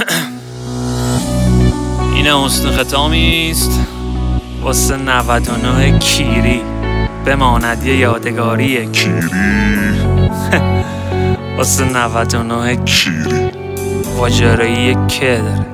این حسن ختامیست واسه 99 کیری، بماند یه یادگاری کیری. واسه 99 کیری واجرایی که داره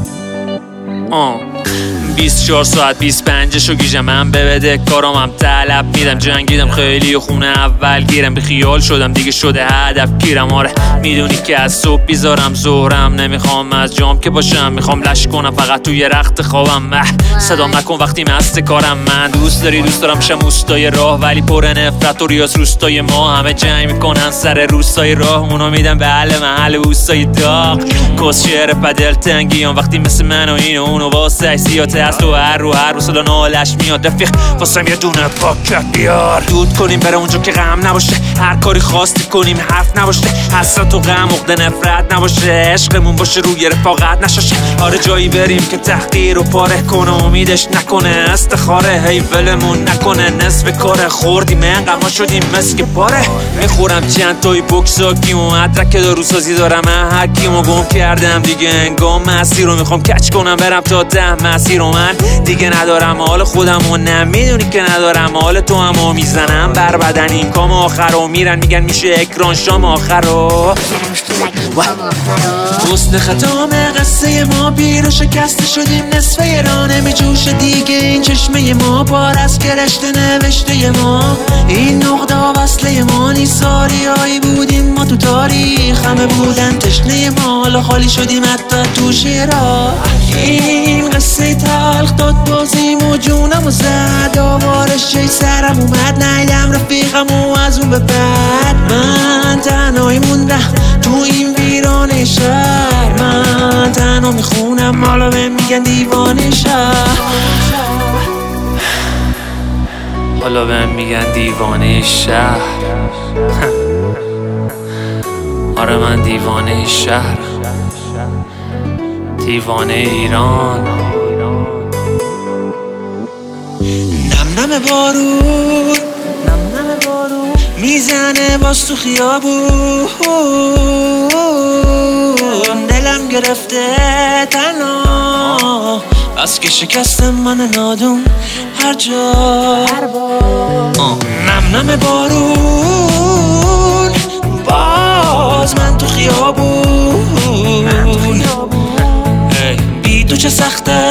24 ساعت 25 گیجم من ببده کارام هم طلب میدم. جنگیدم خیلی خونه اول گیرم، بی خیال شدم دیگه شده هدف گیرم. آره میدونی که از صبح بیزارم ظهرم، نمیخوام از جام که باشم، میخوام لش کنم فقط توی رخت خوابم. صدام نکن وقتی مست کارم. من دوست دارم شم اوستای راه، ولی پر نفرت و ریاض روستای ما. همه جنگ میکنن سر روستای راه، اونو میدم به اهل محل اوستای داغ. کس شعر پدل تنگیان وقتی مثل من و این و اونو واسه حیثیات هست و هر رو صدا نالش میاد. رفیق واسم یه دونه پاکت بیار، دود کنیم بره اونجا که غم نباشه، هر کاری خواستی کنیم حرف نباشه، حسرت و غم عقده نفرت نباشه، عشقمون باشه روی رفاقت نشاشه. آره جایی بریم که تحقیر رو پاره کنه، امیدش نکنه استخاره، هی ولمون نکنه نصف کاره. خوردیم انقدر شدیم مسک پاره، میخورم چند تای بوکس و کیمو مدرک دارو سازی دارم. من هر کیمو گم کردم دیگه انگام مسیر رو میخوام کچ کنم برم تا 10 مسیر رو. من دیگه ندارم حال خودم و نمیدونی که ندارم حال تو هم میزنم بر بدن این کام آخر رو. میرن میگن میشه اکران شام آخر رو. حسن ختام قصه ما پیر شکسته شدیم نصفه را نمیجوشه دیگه این چشمه ما پار از کرشته نوشته ما. این نقطه وصله ما نیساری هایی بودیم ما تو تاریخ، همه بودن تشنه ما حالا خالی شدیم حتی تو شعرها. این قصه تلخ داد بازیم و جونم و زد، آوارش جای سرم اومد نیدم رفیقم و از اون به بعد من تنهایی موندم تو این ویران شهر. من تنها میخونم حالا بهم میگن دیوانه شهر، حالا بهم میگن دیوانه شهر. آره من دیوانه شهر، دیوانه ایران. نم نم بارون میزنه باز تو خیابون، دلم گرفته تنها بس که شکستم من نادون هر جا. نم نم بارون باز من تو خیابون، بی تو چه سخته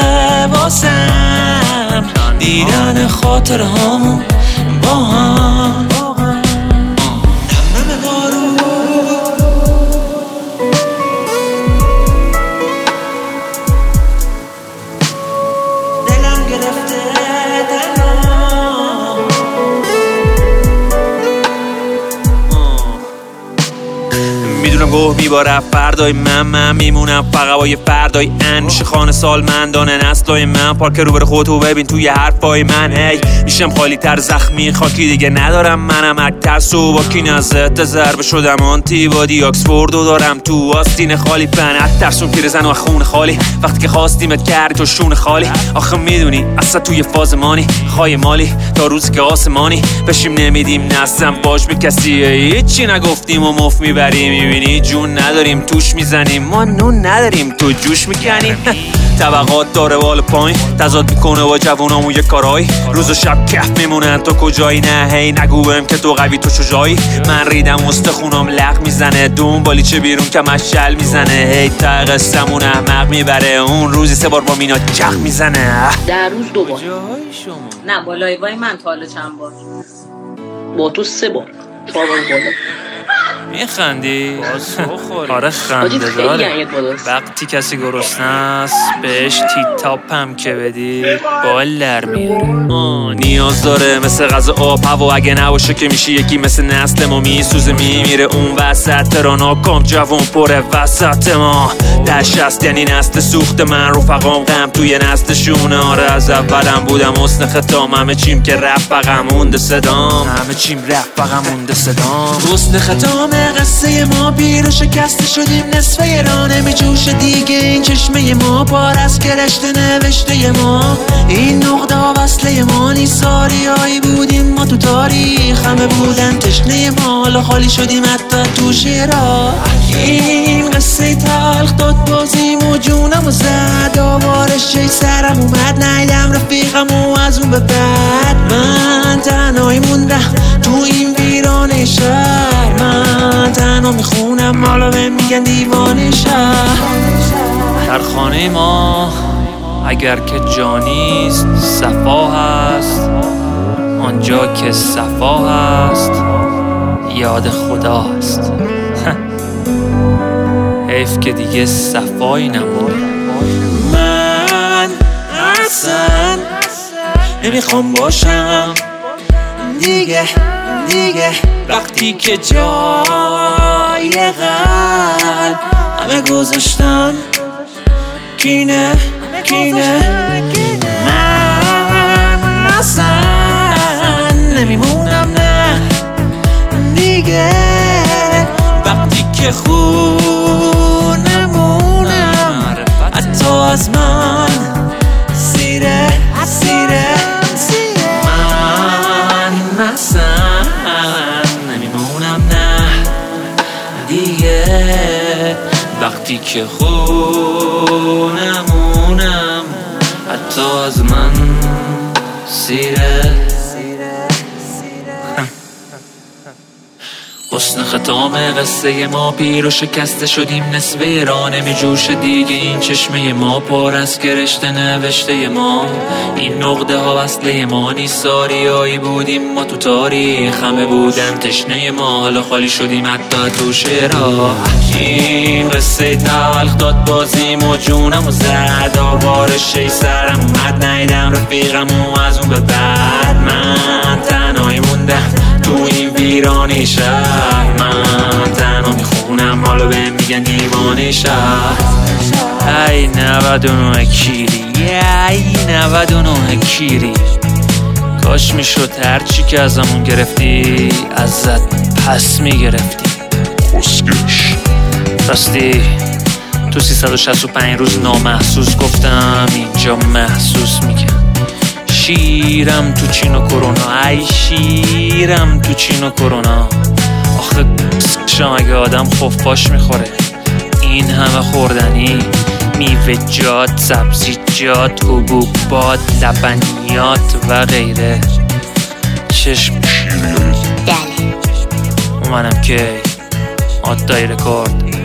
واسم دیدن خاطر هامون با هم. میدونم گوه میباره فردای من میمونم فقط با یه فردای انوش خانه سالمندانه نسلای من. پارک رو بر خودتو ببین توی حرفای من، هی میشم خالی تر زخمی خاکی دیگه ندارم منم اکتر سو با کی نزده ضربه شدم آنتی بادی آکسفوردو دارم تو آستین خالی. پنت ترسون پیرزن و خون خالی وقتی که خواستیمت کردی تو شون خالی. آخه میدونی اصلا توی فاز مانی خای مالی تا روزی که آسمانی بشیم نمیدیم نستم باش به کسی، هیچی نگفتیم و مف میبریم. میبینی جون نداریم توش میزنیم، ما نون نداریم تو جوش میکنی. طبقات داره بالا پایین تضاد میکنه با جوونامون یه کارایی، روز و شب کف میمونن تو کجایی. نه هی نگو بهم که تو قوی تو شجایی، من ریدم استخونام لغ میزنه دنبالی چه بیرون که مشل میزنه. هی تا قصمون احمق میبره اون روزی 3 بار با مینا چخ میزنه. در روز 2 بار نه با لایوای من تا حالا چند بار با تو 3 بار 4 بار بالا. میخندی؟ آره خنده داره. وقتی کسی گرسنه است بهش تیتاپ هم که بدی بال در میاره. نیاز داره مثل غذا آب هوا، اگه نباشه که میشه یکی مثل نسل ما میسوزه میمیره اون وسط. ترانا کام جوان پره وسط ما دشت است یعنی نسل سوخت من. رفقام غم توی نسلشونه. آره از اولم بودم حسن ختام، همه چیم که رفقم مونده صدام، همه چیم رفقم مونده صدام. حسن ختام قصه ما پیر شکسته شدیم نصفه را نمیجوشه دیگه این چشمه ما پار از کرشته نوشته ما. این نقطه وصله ما نیساری هایی بودیم ما تو تاریخ، همه بودن تشنه ما حالا خالی شدیم حتی تو شعرها. این قصه تلخ داد بازیم و و جونمو زد آوارش جای سرم اومد نیدم رفیقمو از اون به بعد من تنهایی موندم تو این ویران شهر من تنها میخونم حالا بهم میگن دیوانه شهر در خانه ما اگر که جانیست صفا هست آنجا که صفا هست یاد خداست حیف که دیگه صفایی نمونه من اصلا نمیخوام باشم دیگه وقتی که جای قلب همه گذاشتن کینه من اصلا نمیمونم نه دیگه وقتی که خونمونم حتی از من سیره من اصلا نمیمونم نه دیگه وقتی که خونمونم حتی از من سیره حسن ختام قصه ما پیر و شکسته شدیم نصف ایران میجوشه دیگه این چشمه ما پر از کرشته نوشته ما این نقطه ها وصله ما نیست ساریایی بودیم ما تو تاریخ همه بودن تشنه ما حالا خالی شدیم حتی تو شعرها این قصه تلخ داد بازیم و جونمو زد آوارش ای سرم اومد نیدم رفیقمو از اون به بعد من تنهایی موندم تو این ویرانی شهر من تنها میخونم حالا بهم میگن دیوانه شهر ای 99 کیری ای 99 کیری کاش میشد هرچی که ازمون گرفتی ازت پس میگرفتی خسکش راستی تو 365 روز نامحسوس گفتم اینجا محسوس میگم شیرم تو چین و کرونا ای شیرم تو چین و کرونا آخه شام اگه آدم خفاش میخوره این همه خوردنی میوه‌جات سبزیجات حبوبات لبنیات و غیره چشم بله اومدم که آدای رکورد